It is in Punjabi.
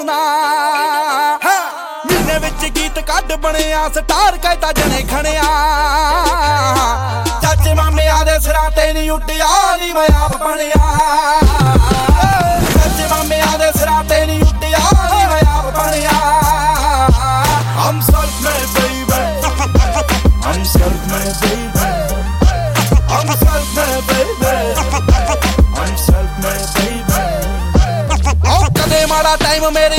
ਮਹੀਨੇ ਵਿੱਚ ਗੀਤ ਕੱਢ ਬਣਿਆ ਸਟਾਰ ਕਹਿਤਾ ਜਣੇ ਖਣਿਆ ਚਾਚੇ ਮਾਮਿਆਂ ਦੇ ਸਿਰਾਂ ਤੇ ਨਹੀਂ ਉੱਡਿਆ ਨੀ ਮੈਂ ਆਪ ਬਣਿਆ ਚਾਚੇ ਮਾਮਿਆਂ ਦੇ ਸਿਰਾਂ ਤੇ ਨਹੀਂ ਉੱਡਿਆ ਨੀ ਮੈਂ ਆਪ ਬਣਿਆ I'm self-made baby I'm self-made baby I'm self-made baby I'm self-made baby ਕਦੇ ਮਾੜਾ ਟਾਈਮ ਮੇਰੇ